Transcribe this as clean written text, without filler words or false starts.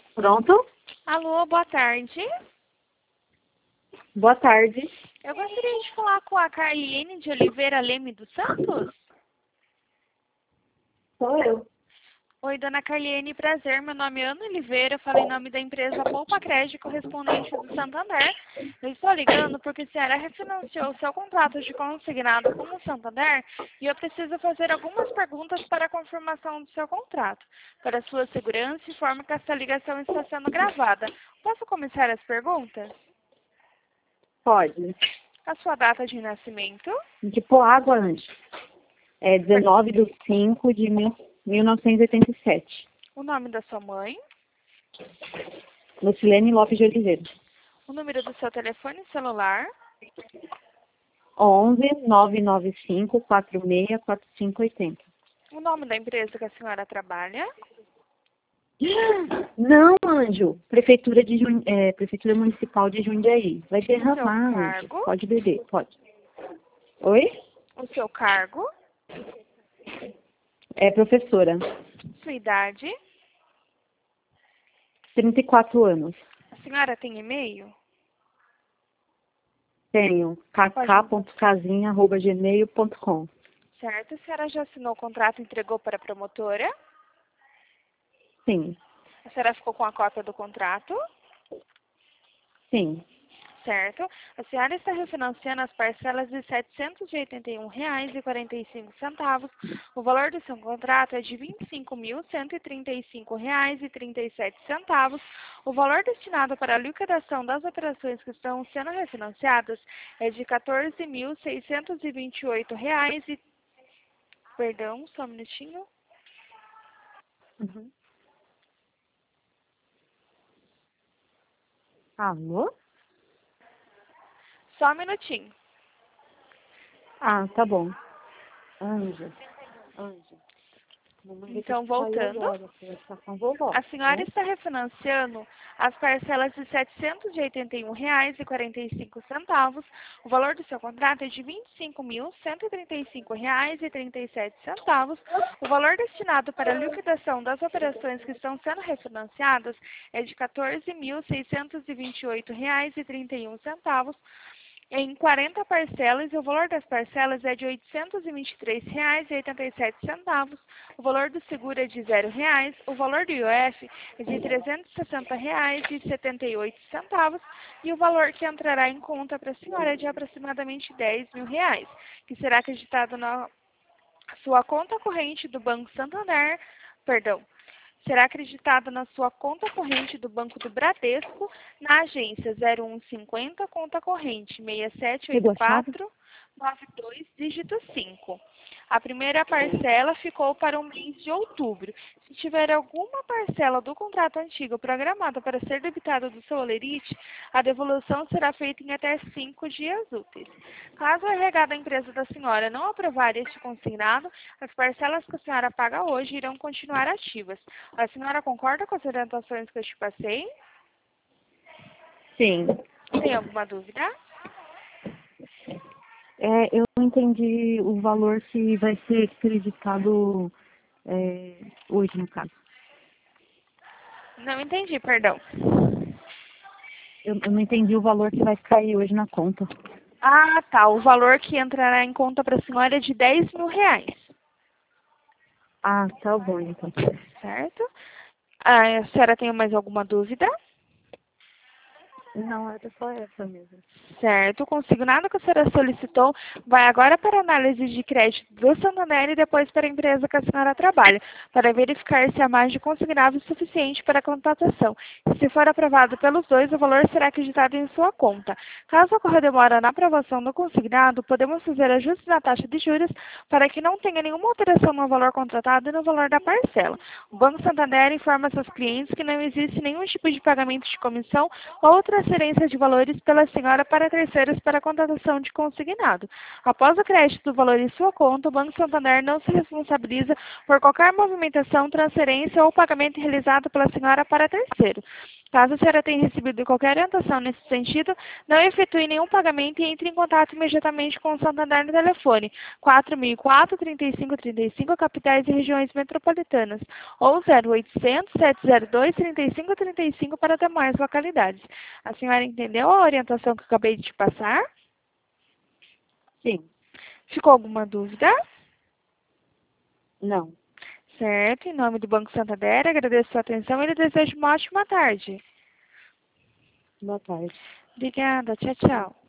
Pronto? Alô, boa tarde. Boa tarde. Eu gostaria de falar com a Carliene de Oliveira Leme dos Santos. Sou eu. Oi, dona Carliene, prazer. Meu nome é Ana Oliveira, eu falo em nome da empresa Poupa Crédito correspondente do Santander. Eu estou ligando porque a senhora refinanciou o seu contrato de consignado com o Santander e eu preciso fazer algumas perguntas para a confirmação do seu contrato. Para sua segurança, informo que essa ligação está sendo gravada. Posso começar as perguntas? Pode. A sua data de nascimento? De Poágua, Anjo. É 19/5/1987. O nome da sua mãe? Lucilene Lopes de Oliveira. O número do seu telefone celular? 11-995-464580. O nome da empresa que a senhora trabalha? Não, Anjo. Prefeitura Municipal de Jundiaí. Vai derramar, Anjo. Cargo? Pode beber, pode. Oi? O seu cargo? É professora. Sua idade? 34 anos. A senhora tem e-mail? Tenho kk.casinha@gmail.com. Certo. A senhora já assinou o contrato e entregou para a promotora? Sim, A senhora ficou com a cópia do contrato? sim. Certo. A senhora está refinanciando as parcelas de R$ 781,45. O valor do seu contrato é de R$ 25.135,37. O valor destinado para a liquidação das operações que estão sendo refinanciadas é de R$ 14.628. Perdão, só um minutinho. Uhum. Alô? Só um minutinho. Ah, tá bom. Anja. Mamãe vai ter Então, que sair voltando. agora, você vai ficar com a vovó, A senhora né? está refinanciando as parcelas de R$ 781,45. O valor do seu contrato é de R$ 25.135,37. O valor destinado para a liquidação das operações que estão sendo refinanciadas é de R$ 14.628,31. Em 40 parcelas, e o valor das parcelas é de R$ 823,87. O valor do seguro é de R$ 0,00. O valor do IOF é de R$ 360,78. E o valor que entrará em conta para a senhora é de aproximadamente R$ 10.000, que será acreditado na sua conta corrente do Banco Santander, perdão, será acreditado na sua conta corrente do Banco do Bradesco, na agência 0150, conta corrente Pegou a chave? 678492, dígito 5. A primeira parcela ficou para o mês de outubro. Se tiver alguma parcela do contrato antigo programada para ser debitada do seu holerite, a devolução será feita em até 5 dias úteis. Caso a RH da empresa da senhora não aprovar este consignado, as parcelas que a senhora paga hoje irão continuar ativas. A senhora concorda com as orientações que eu te passei? Sim. Tem alguma dúvida? Eu não entendi o valor que vai ser acreditado hoje, no caso. Não entendi, perdão. Eu não entendi o valor que vai cair hoje na conta. Ah, tá. O valor que entrará em conta para a senhora é de R$ 10.000. Ah, tá bom, então. Certo? Ah, a senhora tem mais alguma dúvida? Não, era só essa mesmo. Certo, o consignado que a senhora solicitou vai agora para a análise de crédito do Santander e depois para a empresa que a senhora trabalha, para verificar se há margem consignável suficiente para a contratação. Se for aprovado pelos dois, o valor será acreditado em sua conta. Caso ocorra demora na aprovação do consignado, podemos fazer ajustes na taxa de juros para que não tenha nenhuma alteração no valor contratado e no valor da parcela. O Banco Santander informa seus clientes que não existe nenhum tipo de pagamento de comissão ou transferência de valores pela senhora para terceiros para a contratação de consignado. Após o crédito do valor em sua conta, o Banco Santander não se responsabiliza por qualquer movimentação, transferência ou pagamento realizado pela senhora para terceiro. Caso a senhora tenha recebido qualquer orientação nesse sentido, não efetue nenhum pagamento e entre em contato imediatamente com o Santander no telefone 4004-3535, capitais e regiões metropolitanas, ou 0800-702-3535 para demais localidades. A senhora entendeu a orientação que eu acabei de te passar? Sim. Ficou alguma dúvida? Não. Certo, em nome do Banco Santander, agradeço a sua atenção e lhe desejo uma ótima tarde. Boa tarde. Obrigada, tchau, tchau.